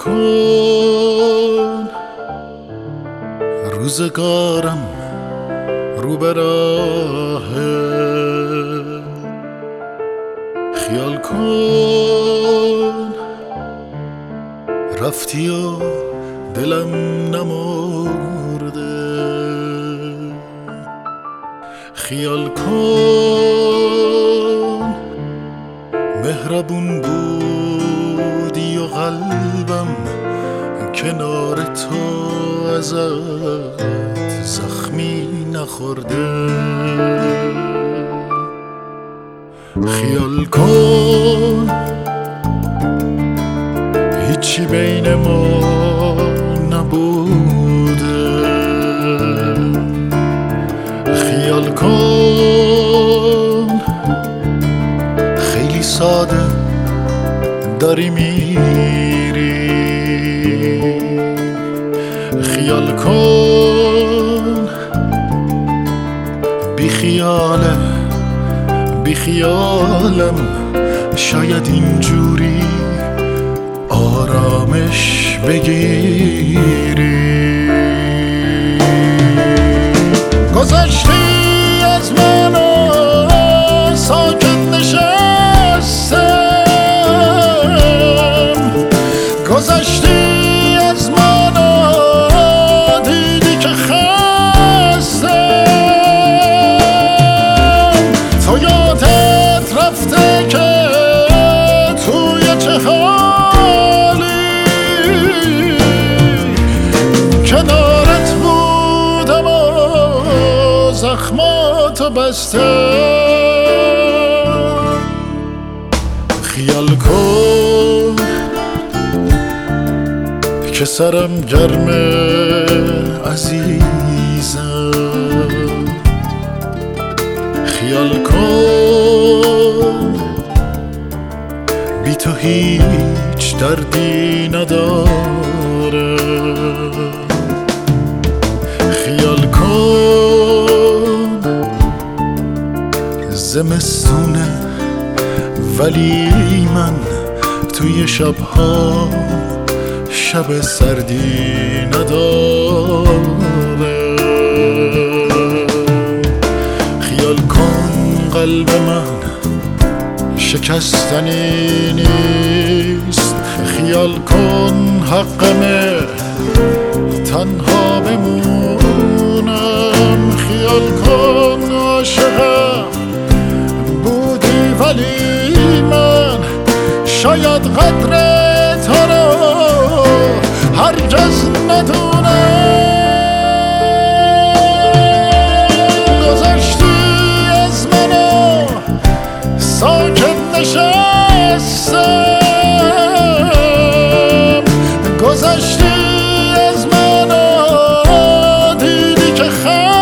کن روزگارم رو به راهه، خیال کن رفتی و دلم نمرده، خیال کن مهربون بودی و قلبم کنار تو ازت زخمی نخورده، خیال کن هیچی بین ما نبوده، خیال کن خیلی ساده داری میری، خیال کن بی خیالم شاید اینجوری آرامش بگیری. گذشتی از من و ساکت نشستم، گذشتی از من و دیدی که خستم، تو یادت رفته که توی چه حالی کنارت بودم و زخماتو بستم، خیال کن که سرم گرمه عزیزم، خیال کن بی تو هیچ دردی نداره، خیال کن زمستونه ولی من توی شبها شب سردی نداره، خیال کن قلب من شکستنی نیست، خیال کن حقمه تنها بمونم، خیال کن عاشقم بودی ولی من شاید قدر تو رو هرگز ندونم، گذشتی از من و ساکت نشستم، گذشتی از من و دیدی که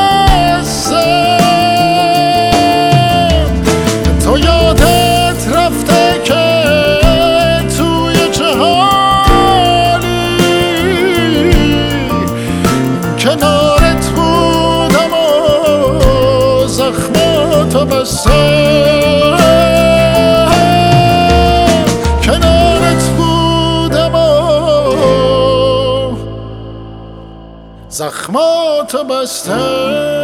خستم، تو یادت رفته که توی چه حالی کنارت بودم و زخماتو بستم، کنارت بودم و زخماتو بستم.